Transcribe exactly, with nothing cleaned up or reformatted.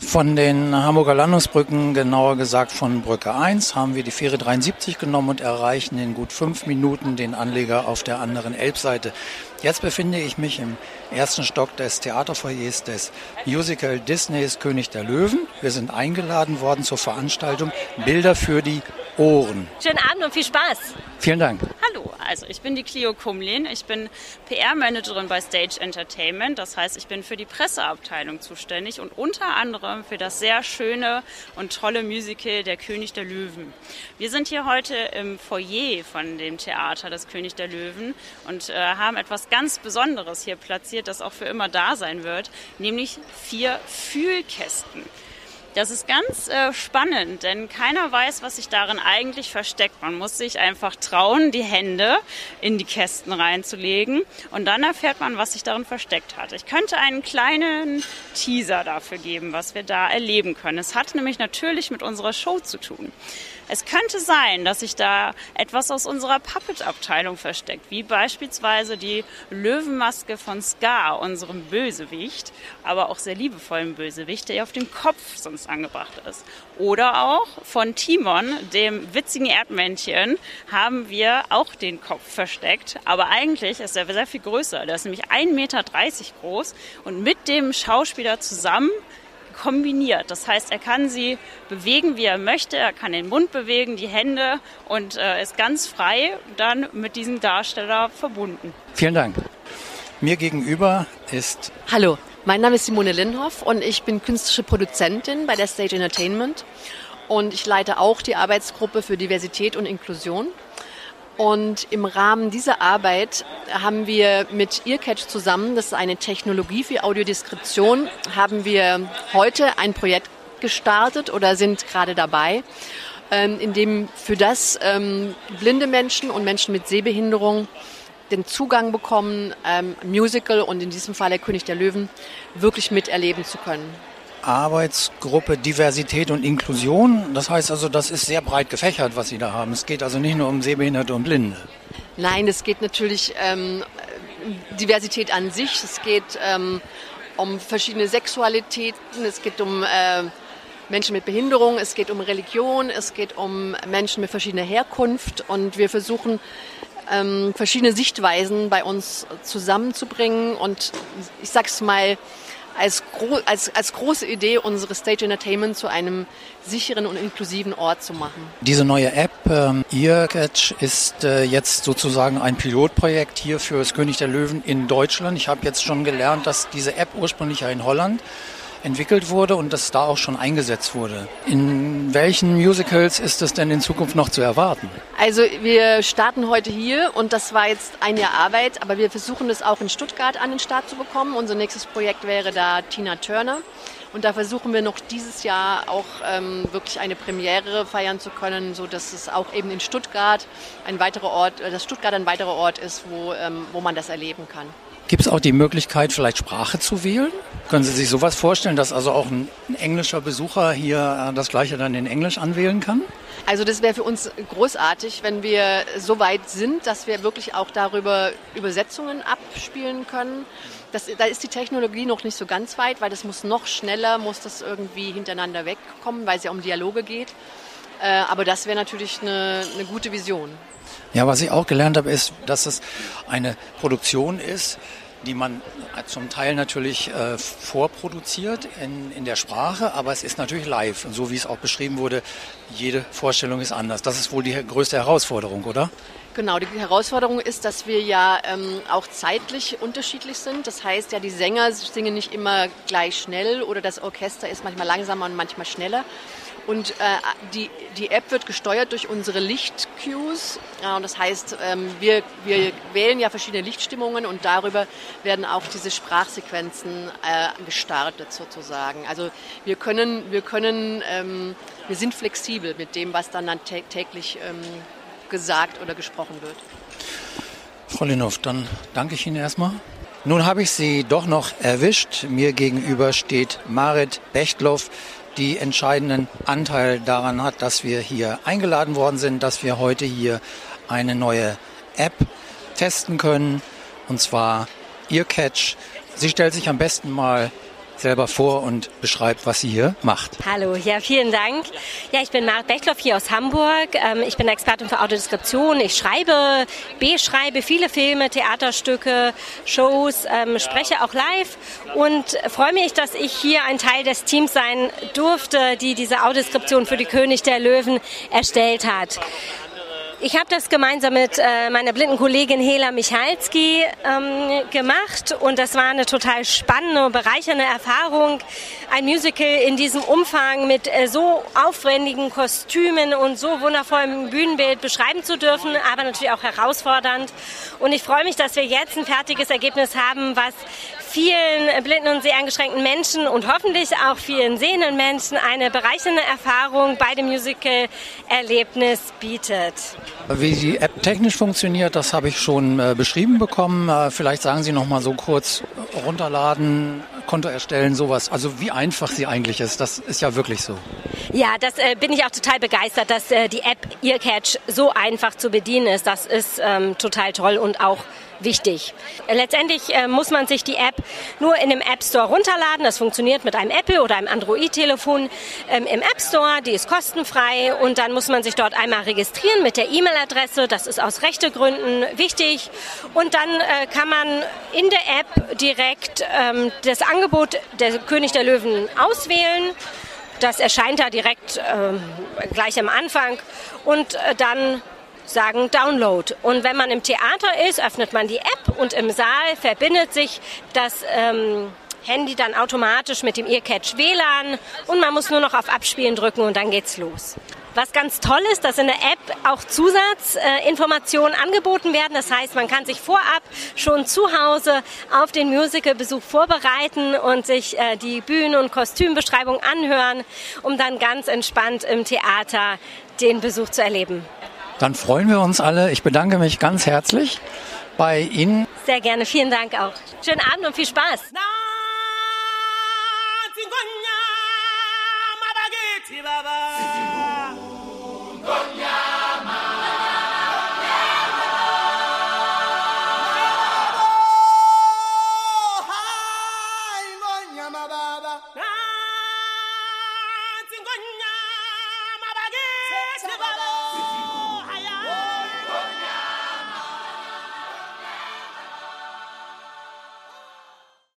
Von den Hamburger Landungsbrücken, genauer gesagt von Brücke eins, haben wir die Fähre dreiundsiebzig genommen und erreichen in gut fünf Minuten den Anleger auf der anderen Elbseite. Jetzt befinde ich mich im ersten Stock des Theaterfoyers des Musical Disneys König der Löwen. Wir sind eingeladen worden zur Veranstaltung Bilder für die Ohren. Schönen Abend und viel Spaß. Vielen Dank. Hallo, also ich bin die Clio Kumlin. Ich bin P R-Managerin bei Stage Entertainment. Das heißt, ich bin für die Presseabteilung zuständig und unter anderem für das sehr schöne und tolle Musical Der König der Löwen. Wir sind hier heute im Foyer von dem Theater des König der Löwen und äh, haben etwas ganz Besonderes hier platziert, das auch für immer da sein wird, nämlich vier Fühlkästen. Das ist ganz äh, spannend, denn keiner weiß, was sich darin eigentlich versteckt. Man muss sich einfach trauen, die Hände in die Kästen reinzulegen und dann erfährt man, was sich darin versteckt hat. Ich könnte einen kleinen Teaser dafür geben, was wir da erleben können. Es hat nämlich natürlich mit unserer Show zu tun. Es könnte sein, dass sich da etwas aus unserer Puppet-Abteilung versteckt, wie beispielsweise die Löwenmaske von Scar, unserem Bösewicht, aber auch sehr liebevollen Bösewicht, der auf dem Kopf sonst angebracht ist. Oder auch von Timon, dem witzigen Erdmännchen, haben wir auch den Kopf versteckt. Aber eigentlich ist er sehr viel größer. Der ist nämlich ein Meter dreißig groß und mit dem Schauspieler zusammen kombiniert. Das heißt, er kann sie bewegen, wie er möchte. Er kann den Mund bewegen, die Hände und äh, ist ganz frei dann mit diesem Darsteller verbunden. Vielen Dank. Mir gegenüber ist... Hallo, mein Name ist Simone Linhoff und ich bin künstlerische Produzentin bei der Stage Entertainment und ich leite auch die Arbeitsgruppe für Diversität und Inklusion. Und im Rahmen dieser Arbeit haben wir mit Earcatch zusammen, das ist eine Technologie für Audiodeskription, haben wir heute ein Projekt gestartet oder sind gerade dabei, in dem für das blinde Menschen und Menschen mit Sehbehinderung den Zugang bekommen, Musical und in diesem Fall der König der Löwen wirklich miterleben zu können. Arbeitsgruppe Diversität und Inklusion. Das heißt also, das ist sehr breit gefächert, was Sie da haben. Es geht also nicht nur um Sehbehinderte und Blinde. Nein, es geht natürlich ähm, Diversität an sich. Es geht ähm, um verschiedene Sexualitäten. Es geht um äh, Menschen mit Behinderung. Es geht um Religion. Es geht um Menschen mit verschiedener Herkunft. Und wir versuchen, ähm, verschiedene Sichtweisen bei uns zusammenzubringen. Und ich sag's mal, Als, gro- als, als große Idee unsere Stage Entertainment zu einem sicheren und inklusiven Ort zu machen. Diese neue App, ähm, Earcatch, ist äh, jetzt sozusagen ein Pilotprojekt hier für das König der Löwen in Deutschland. Ich habe jetzt schon gelernt, dass diese App ursprünglich ja in Holland entwickelt wurde und das da auch schon eingesetzt wurde. In welchen Musicals ist das denn in Zukunft noch zu erwarten? Also wir starten heute hier und das war jetzt ein Jahr Arbeit, aber wir versuchen das auch in Stuttgart an den Start zu bekommen. Unser nächstes Projekt wäre da Tina Turner und da versuchen wir noch dieses Jahr auch ähm, wirklich eine Premiere feiern zu können, so dass es auch eben in Stuttgart ein weiterer Ort, dass Stuttgart ein weiterer Ort ist, wo, ähm, wo man das erleben kann. Gibt es auch die Möglichkeit, vielleicht Sprache zu wählen? Können Sie sich sowas vorstellen, dass also auch ein, ein englischer Besucher hier das Gleiche dann in Englisch anwählen kann? Also das wäre für uns großartig, wenn wir so weit sind, dass wir wirklich auch darüber Übersetzungen abspielen können. Das, da ist die Technologie noch nicht so ganz weit, weil das muss noch schneller, muss das irgendwie hintereinander wegkommen, weil es ja um Dialoge geht. Äh, aber das wäre natürlich eine, eine gute Vision. Ja, was ich auch gelernt habe, ist, dass es eine Produktion ist, die man zum Teil natürlich äh, vorproduziert in, in der Sprache, aber es ist natürlich live. Und so wie es auch beschrieben wurde, jede Vorstellung ist anders. Das ist wohl die größte Herausforderung, oder? Genau, die Herausforderung ist, dass wir ja ähm, auch zeitlich unterschiedlich sind. Das heißt ja, die Sänger singen nicht immer gleich schnell oder das Orchester ist manchmal langsamer und manchmal schneller. Und äh, die, die App wird gesteuert durch unsere Lichtcues. Ja, und das heißt, ähm, wir, wir wählen ja verschiedene Lichtstimmungen und darüber werden auch diese Sprachsequenzen äh, gestartet sozusagen. Also wir können, wir können, ähm, wir sind flexibel mit dem, was dann, dann tä- täglich ähm, gesagt oder gesprochen wird. Frau Linhoff, dann danke ich Ihnen erstmal. Nun habe ich Sie doch noch erwischt. Mir gegenüber steht Marit Bechtloff, die entscheidenden Anteil daran hat, dass wir hier eingeladen worden sind, dass wir heute hier eine neue App testen können, und zwar Earcatch. Sie stellt sich am besten mal selber vor und beschreibt, was sie hier macht. Hallo, ja, vielen Dank. Ja, ich bin Marit Bechtloff hier aus Hamburg. Ich bin Expertin für Audiodeskription. Ich schreibe, beschreibe viele Filme, Theaterstücke, Shows, ähm, spreche auch live und freue mich, dass ich hier ein Teil des Teams sein durfte, die diese Audiodeskription für die König der Löwen erstellt hat. Ich habe das gemeinsam mit äh, meiner blinden Kollegin Hela Michalski ähm, gemacht und das war eine total spannende und bereichernde Erfahrung, ein Musical in diesem Umfang mit äh, so aufwendigen Kostümen und so wundervollem Bühnenbild beschreiben zu dürfen, aber natürlich auch herausfordernd. Und ich freue mich, dass wir jetzt ein fertiges Ergebnis haben, was vielen blinden und seheingeschränkten Menschen und hoffentlich auch vielen sehenden Menschen eine bereichernde Erfahrung bei dem Musical-Erlebnis bietet. Wie die App technisch funktioniert, das habe ich schon äh, beschrieben bekommen. Äh, vielleicht sagen Sie noch mal so kurz, runterladen, Konto erstellen, sowas. Also wie einfach sie eigentlich ist, das ist ja wirklich so. Ja, das äh, bin ich auch total begeistert, dass äh, die App Earcatch so einfach zu bedienen ist. Das ist ähm, total toll und auch wichtig. Letztendlich äh, muss man sich die App nur in dem App Store runterladen. Das funktioniert mit einem Apple oder einem Android-Telefon ähm, im App Store. Die ist kostenfrei und dann muss man sich dort einmal registrieren mit der E-Mail-Adresse. Das ist aus Rechtegründen wichtig. Und dann äh, kann man in der App direkt ähm, das Angebot der König der Löwen auswählen. Das erscheint da direkt ähm, gleich am Anfang und äh, dann sagen Download. Und wenn man im Theater ist, öffnet man die App und im Saal verbindet sich das ähm, Handy dann automatisch mit dem Earcatch W L A N und man muss nur noch auf Abspielen drücken und dann geht's los. Was ganz toll ist, dass in der App auch Zusatzinformationen äh, angeboten werden. Das heißt, man kann sich vorab schon zu Hause auf den Musicalbesuch vorbereiten und sich äh, die Bühnen- und Kostümbeschreibung anhören, um dann ganz entspannt im Theater den Besuch zu erleben. Dann freuen wir uns alle. Ich bedanke mich ganz herzlich bei Ihnen. Sehr gerne. Vielen Dank auch. Schönen Abend und viel Spaß. Baba.